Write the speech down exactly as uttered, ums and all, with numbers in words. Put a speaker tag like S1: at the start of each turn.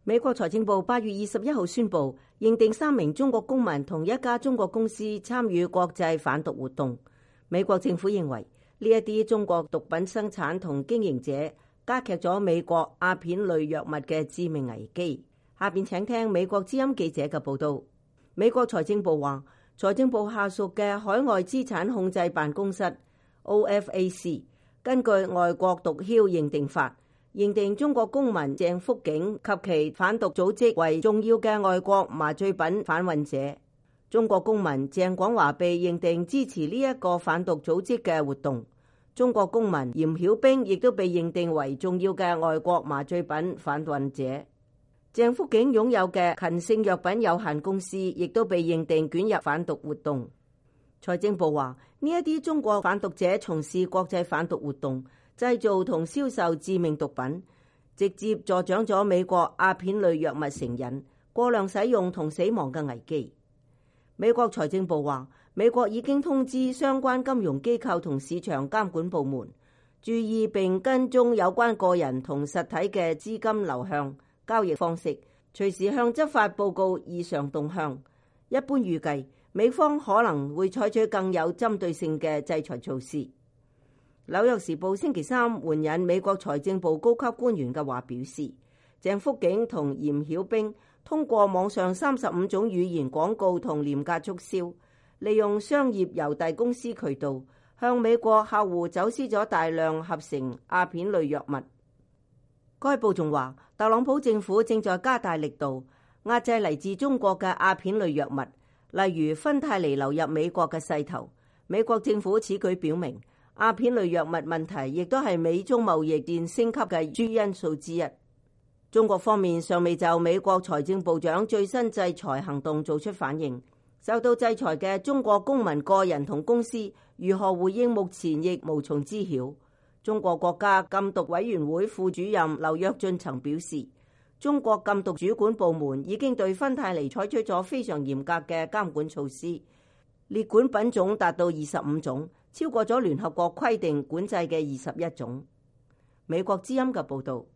S1: 美國財政部八月二十一號宣布，認定三名中國公民同一家中國公司參與國際販毒活動。美國政府認為呢一啲中國毒品生產同經營者加劇咗美國鴉片類藥物嘅致命危機。下邊請聽美國之音記者嘅報道。美國財政部話，財政部下屬嘅海外資產控制辦公室 O F A C 根據外國毒梟認定法，認定中國公民鄭福景及其販毒組織為重要嘅外國麻醉品販運者。中國公民鄭廣華被認定支持呢一個販毒組織嘅活動。中國公民嚴曉冰亦都被認定為重要嘅外國麻醉品販運者。鄭福景擁有嘅勤勝藥品有限公司亦都被認定捲入販毒活動。財政部話，呢一啲中國販毒者從事國際販毒活動，製造同銷售致命毒品，直接助長咗美國鴉片類藥物成癮、過量使用同死亡嘅危機。美國財政部話，美國已經通知相關金融機構同市場監管部門，注意並跟蹤有關個人同實體嘅資金流向、交易方式，隨時向執法報告異常動向。一般預計，美方可能會採取更有針對性嘅制裁措施。紐約時報星期三援引美國財政部高級官員嘅話表示，鄭福景同嚴曉冰通過網上三十五種語言廣告同廉價促銷，利用商業郵遞公司渠道向美國客戶走私咗大量合成鴉片類藥物。該報仲話，特朗普政府正在加大力度壓制嚟自中國嘅鴉片類藥物，例如芬太尼流入美國嘅勢頭。美國政府此舉表明，鴉片類藥物問題亦都係美中貿易戰升級嘅主因素之一。中國方面尚未就美國財政部長最新制裁行動做出反應。受到制裁嘅中國公民個人同公司如何回應，目前亦無從知曉。中國國家禁毒委員會副主任劉躍進曾表示，中國禁毒主管部門已經對芬太尼採取咗非常嚴格嘅監管措施，列管品種達到二十五種，超過咗聯合國規定管制嘅二十一種。美國之音嘅報道。